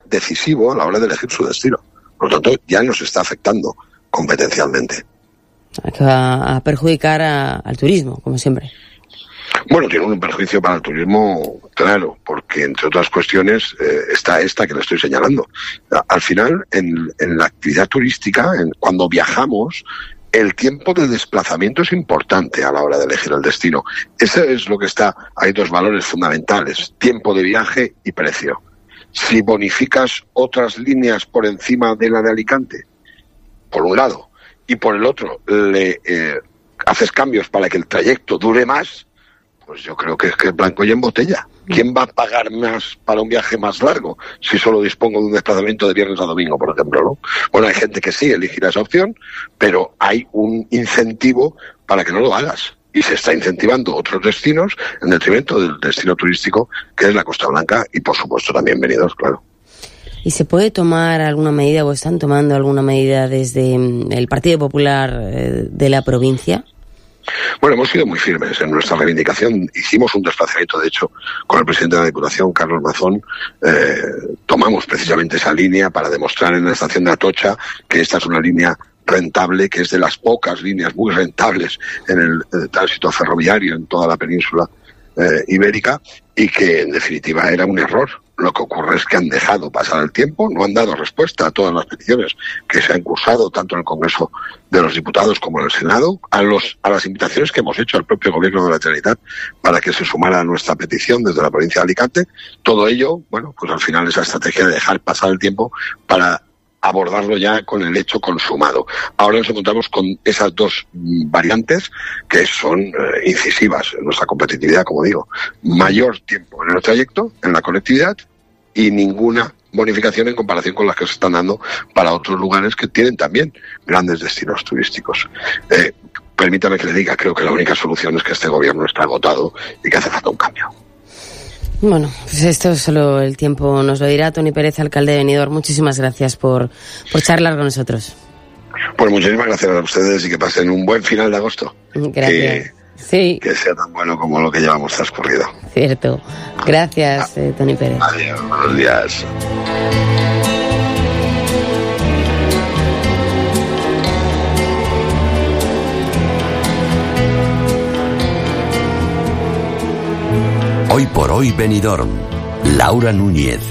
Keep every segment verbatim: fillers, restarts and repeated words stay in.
decisivo a la hora de elegir su destino. Por lo tanto, ya nos está afectando competencialmente. Que va a perjudicar a, al turismo, como siempre. Bueno, tiene un perjuicio para el turismo, claro, porque entre otras cuestiones eh, está esta que le estoy señalando. Al final, en, en la actividad turística, en, cuando viajamos, el tiempo de desplazamiento es importante a la hora de elegir el destino. Ese es lo que está, hay dos valores fundamentales, tiempo de viaje y precio. Si bonificas otras líneas por encima de la de Alicante, por un lado, y por el otro le eh, haces cambios para que el trayecto dure más, pues yo creo que es que es blanco y en botella. ¿Quién va a pagar más para un viaje más largo si solo dispongo de un desplazamiento de viernes a domingo, por ejemplo, ¿no? Bueno, hay gente que sí elegirá esa opción, pero hay un incentivo para que no lo hagas. Y se está incentivando otros destinos en detrimento del destino turístico que es la Costa Blanca y, por supuesto, también Benidorm, claro. ¿Y se puede tomar alguna medida o están tomando alguna medida desde el Partido Popular eh, de la provincia? Bueno, hemos sido muy firmes en nuestra reivindicación. Hicimos un desplazamiento, de hecho, con el presidente de la Diputación, Carlos Mazón. Eh, tomamos precisamente esa línea para demostrar en la estación de Atocha que esta es una línea rentable, que es de las pocas líneas muy rentables en el, en el tránsito ferroviario en toda la península eh, ibérica, y que en definitiva era un error. Lo que ocurre es que han dejado pasar el tiempo, no han dado respuesta a todas las peticiones que se han cursado tanto en el Congreso de los Diputados como en el Senado, a los a las invitaciones que hemos hecho al propio Gobierno de la Generalitat para que se sumara a nuestra petición desde la provincia de Alicante. Todo ello, bueno, pues al final esa estrategia de dejar pasar el tiempo para abordarlo ya con el hecho consumado. Ahora nos encontramos con esas dos variantes que son eh, incisivas en nuestra competitividad, como digo. Mayor tiempo en el trayecto, en la conectividad, y ninguna bonificación en comparación con las que se están dando para otros lugares que tienen también grandes destinos turísticos. Eh, permítame que le diga, creo que la única solución es que este gobierno está agotado y que hace falta un cambio. Bueno, pues esto solo el tiempo nos lo dirá. Toni Pérez, alcalde de Benidorm, muchísimas gracias por, por charlar con nosotros. Pues muchísimas gracias a ustedes y que pasen un buen final de agosto. Gracias. Que, sí. que sea tan bueno como lo que llevamos transcurrido. Cierto. Gracias, ah, eh, Toni Pérez. Adiós, buenos días. Hoy por hoy Benidorm. Laura Núñez.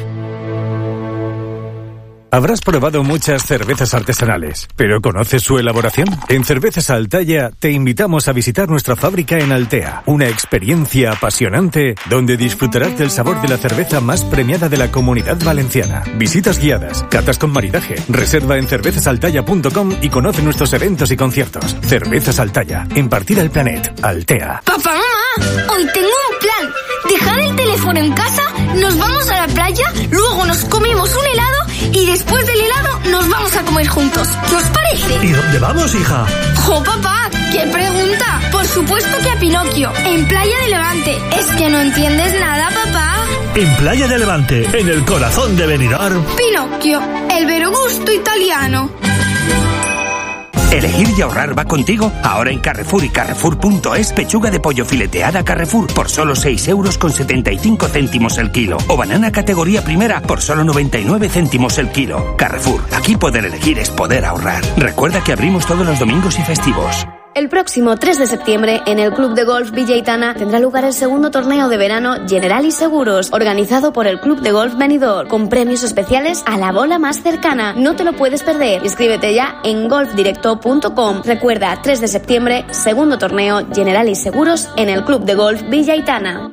Habrás probado muchas cervezas artesanales, ¿pero conoces su elaboración? En Cervezas Altaya te invitamos a visitar nuestra fábrica en Altea, una experiencia apasionante donde disfrutarás del sabor de la cerveza más premiada de la Comunidad Valenciana. Visitas guiadas, catas con maridaje, reserva en cervezas altaya punto com y conoce nuestros eventos y conciertos. Cervezas Altaya, en Partida el Planet, Altea. Papá, mamá, hoy tengo un plan. Dejar el teléfono en casa, nos vamos a la playa, luego nos comemos un helado y después del helado nos vamos a comer juntos. ¿Qué os parece? ¿Y dónde vamos, hija? ¡Jo, papá! ¿Qué pregunta? Por supuesto que a Pinocchio, en Playa de Levante. ¿Es que no entiendes nada, papá? En Playa de Levante, en el corazón de Benidorm. Pinocchio, el vero gusto italiano. ¿Elegir y ahorrar va contigo? Ahora en Carrefour y Carrefour punto es, pechuga de pollo fileteada Carrefour por solo seis euros con setenta y cinco céntimos el kilo. O banana categoría primera por solo noventa y nueve céntimos el kilo. Carrefour, aquí poder elegir es poder ahorrar. Recuerda que abrimos todos los domingos y festivos. El próximo tres de septiembre, en el Club de Golf Villa Aitana, tendrá lugar el segundo torneo de verano Generali Seguros, organizado por el Club de Golf Benidorm, con premios especiales a la bola más cercana. No te lo puedes perder. Inscríbete ya en golf directo punto com. Recuerda, tres de septiembre, segundo torneo Generali Seguros en el Club de Golf Villa Aitana.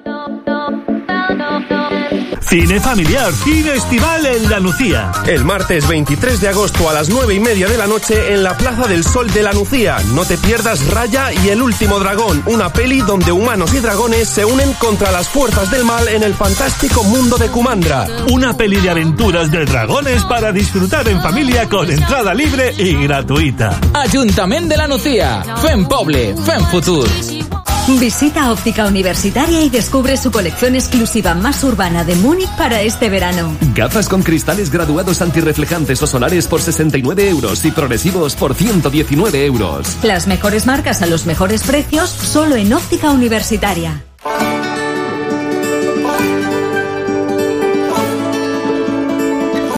Cine familiar, cine estival en La Nucía. El martes veintitrés de agosto a las nueve y media de la noche en la Plaza del Sol de La Nucía. No te pierdas Raya y el último dragón, una peli donde humanos y dragones se unen contra las fuerzas del mal en el fantástico mundo de Kumandra. Una peli de aventuras de dragones para disfrutar en familia con entrada libre y gratuita. Ayuntamiento de La Nucía. Fem Poble, Fem Futur. Visita Óptica Universitaria y descubre su colección exclusiva más urbana de Múnich para este verano. Gafas con cristales graduados antirreflejantes o solares por sesenta y nueve euros y progresivos por ciento diecinueve euros. Las mejores marcas a los mejores precios solo en Óptica Universitaria.